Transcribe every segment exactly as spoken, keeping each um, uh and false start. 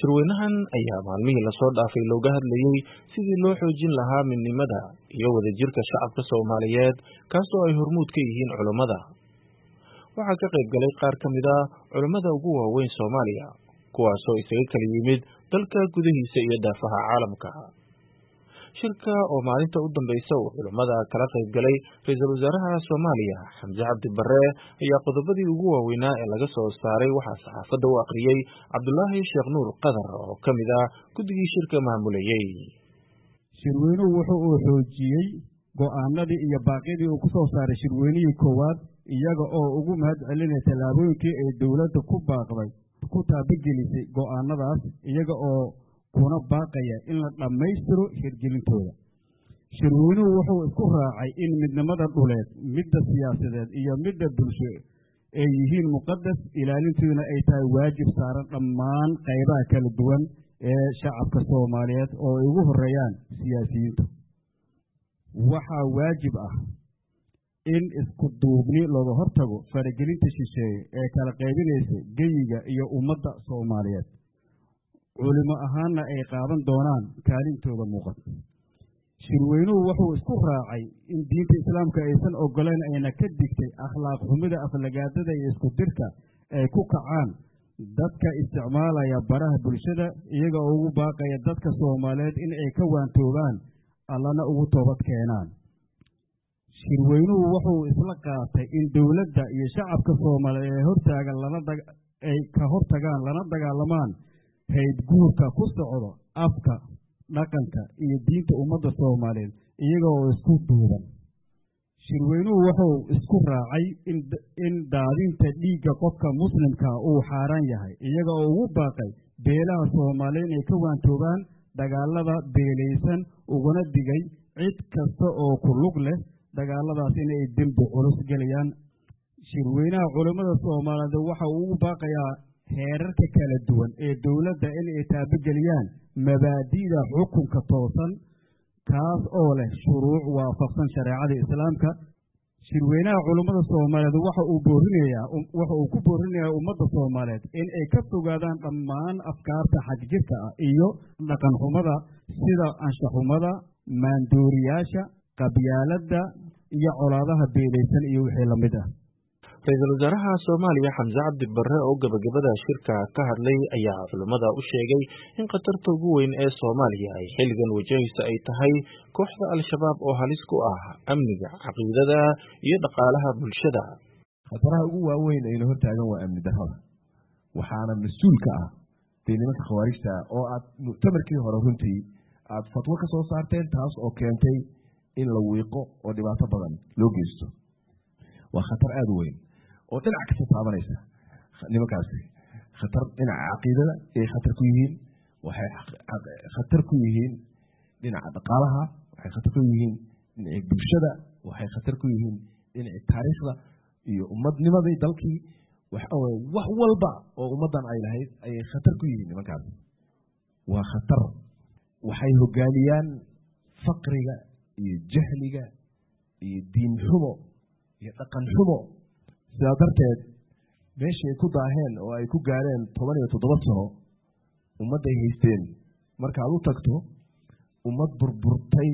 Shirweynahan ayaa maalmihii la soo dhaafay looga hadlayay sidii loo xoojin lahaa midnimada iyo wadajirka shacabka Soomaaliyeed kaasoo ay hormuud ka yihiin culimada. Waxaa ka qayb galay qaar ka mid ah culimada ugu waaweyn Soomaaliya, kuwaasoo isaga kala yimid dalka gudihiisa iyo daafaha caalamka. Shirka oo maalinta u dambaysa uu culimada kala qayb galay Ra'iisul Wasaaraha Soomaaliya Xamse Cabdi Barre ayaa qodobadii ugu waaweynaa ee laga soo saaray waxaa saxaafadda u akhriyay Cabdullaahi Sheekh Nuur Qadar oo ka mid ah guddigii shirka maamulayay. Shirweynuhu wuxuu uu xoojiyey go'aanadii iyo baaqyadii uu ku soo saaray shirweynihii koowaad iyaga oo ugu mahad celinaya tallaabooyinkii ay dowladda ku baaqday ku taabagelisay go'aanadaas iyaga oo kuna baaqaya in la dhammaystiro hirgelintooda. Shirweynuhu wuxuu isku raacay in midnimada dhuleed, midda siyaasadeed iyo midda bulsho ay yihiin muqadas, ilaalintooduna ay tahay waajib saaran dhammaan qaybaha kala duwan ee shacabka Soomaaliyeed oo ay ugu horeeyaan siyaasiyiintu. Waxaa waajib ah in isku duubni looga hortago faragelinta shisheeye ee kala qaybinaysa geyiga iyo ummadda Soomaaliyeed. culimo ahaanna ay qaadan doonaan kaalintooda muuqata. Shirweynuhu wuxuu isku raacay in diinta Islaamka aysan ogoleen ayna ka digtay akhlaaq xumida, aflagaadada iyo isku dirka ay ku kacaan dadka isticmaalaya baraha bulshada iyaga oo ugu baaqaya dadka Soomaaliyeed in ay ka waantoobaan allana ugu toobad keenaan. Shirweynuhu wuxuu isla qaatay in dowladda iyo shacabka Soomaaliyeed ay hortaagan lana ay ka hortagaan lana dagaalamaan hayd guurka ku socdo afka, dhaqanka iyo diinta ummadda Soomaaliyeed iyaga oo isku duuban. Shirweynuhu wuxuu isku raacay in in daadinta dhiigga qofka muslimka uu xaaraan yahay iyaga oo ugu baaqay beelaha Soomaaliyeed inay ka waantoobaan dagaalada beelaysan uguna digay cid kasta oo ku lug leh dagaaladaas inay dembi culus galayaan. Shirweynaha culimada Soomaaliyeed waxa uu ugu baaqayaa heerarka kala duwan ee dowladda in ay taabageliyaan mabaadi'da xukunka toosan kaas oo leh shuruuc waafaqsan shareecada Islaamka. Shirweynaha culimada Soomaaliyeed waxa uu boorinayaa waxa uu ku boorinayaa ummadda Soomaaliyeed in ay ka fogaadaan dhammaan afkaarta xadgudubka ah iyo dhaqan xumada sida anshax xumada, maandooriyaasha, qabyaaladda iyo colaadaha beelaysan iyo wixii la mid ah. Ra'iisul Wasaaraha Soomaaliya Xamse Cabdi Barre oo gabagabada shirka ka hadlay ayaa culimada u sheegay in qatarta ugu weyn ee Soomaaliya ay xilligan wajahayso ay tahay kooxda Al-Shabaab oo halis ku ah amniga, caqiidada iyo dhaqaalaha bulshada. Khataraha ugu waaweyn ee hortaagan waa amni darrada, waxaana mas'uul ka ah nimanka khawaarijta oo aad mu'tamarkii hore runtii aad fatwo ka soo saarteen taas oo keentay in la wiiqo oo dhibaato badan loo geysto. waa khatar aad u weyn oo dhinac kasta taabanaysa. nimankaasi khatar dhinaca caqiidada ay khatar ku yihiin, waxay khatar ku yihiin dhinaca dhaqaalaha, waxay khatar ku yihiin dhinaca bulshada, waxay khatar ku yihiin dhinaca taariikhda iyo ummadnimadii dalkii. wax walba oo ummadan ay lahayd ayay khatar ku yihiin. nimankaasi waa khatar. waxay hogaamiyaan faqriga iyo jahliga iyo diin xumo iyo dhaqan xumo. sidaa darteed meeshay ku daaheen oo ay ku gaareen toban iyo toddoba sano ummadday haysteen markaad u tagto ummad burburtay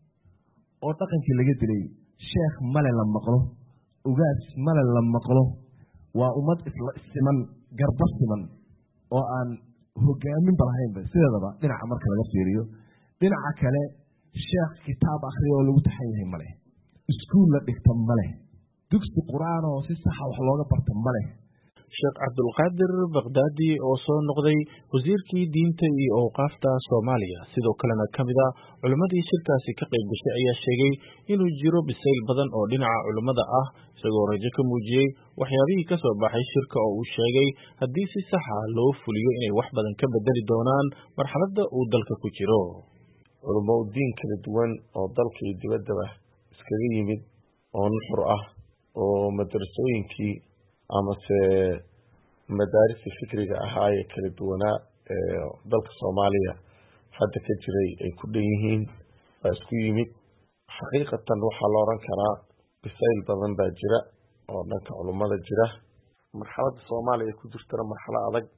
oo dhaqankii laga dilay, sheekh male la maqlo, ugaas male la maqlo. waa ummad isla siman, garba siman oo aan hogaaminba lahaynba sideedaba dhinaca marka laga fiiriyo. dhinaca kale sheekh kitaab akhriya oo lagu taxan yahay male, iskuul la dhigta male, dugsi quraan oo si sax ah wax looga barto male. Sheekh Cabdulqaadir Baqdaadi oo soo noqday wasiirkii diinta iyo awqaafta Soomaaliya sidoo kalena ka mid ah culimadii shirkaasi ka qayb gashay ayaa sheegay inuu jiro bisayl badan oo dhinaca culimada ah, isagoo rajo ka muujiyey waxyaabihii ka soo baxay shirka oo uu sheegay haddii si sax ah loo fuliyo inay wax badan ka bedeli doonaan marxaladda uu dalka ku jiro. culimo diin kala duwan oo dalka iyo dibaddaba iskaga yimid oo nuxur ah oo madrasooyinkii amase madaarista fikriga ahaa ee kala duwanaa ee dalka Soomaaliya hadda ka jiray ay ku dhan yihiin baa isku yimid. xaqiiqatan waxaa la oran karaa bisayl badan baa jira oo dhanka culimada jira. marxaladda Soomaaliya ku jirtana marxalad adag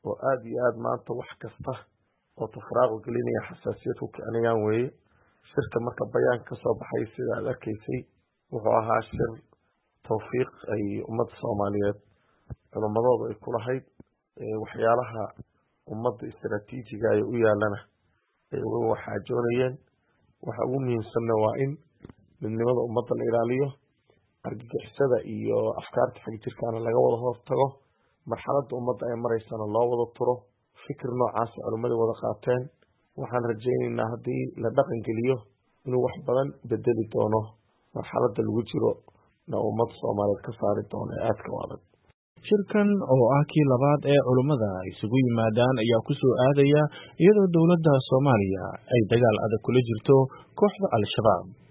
oo aad iyo aad maanta wax kasta oo tafraaqo gelinaya xasaasiyad ku kicinayaan weeye shirka marka bayaan ka soo baxay sida aad arkaysay wuxuu ahaa shir tawfiiq ay ummadda Soomaaliyeed culamadooda ay ku lahayd waxyaalaha ummadda istiraatiijiga ay u yaalana ay uga waxaajoonayeen waxa ugu muhiimsanna waa in midnimada ummadda la ilaaliyo argagixisada iyo afkaarta xag jirkaana laga wada hortago marxaladda ummadda ay maraysana loo wada turo fikir noocaas culimadu wada qaateen waxaan rajaynaynaa haddii la dhaqan geliyo inuu wax badan bedeli doono marxaladda lagu jiro na ummadda Soomaaliyeed ka saari doono ee aadka u adag shirkan oo ah kii labaad ee culimada isugu yimaadaan ayaa ku soo aadaya iyadoo dowladda Soomaaliya ay dagaal adag kula jirto kooxda Al-Shabaab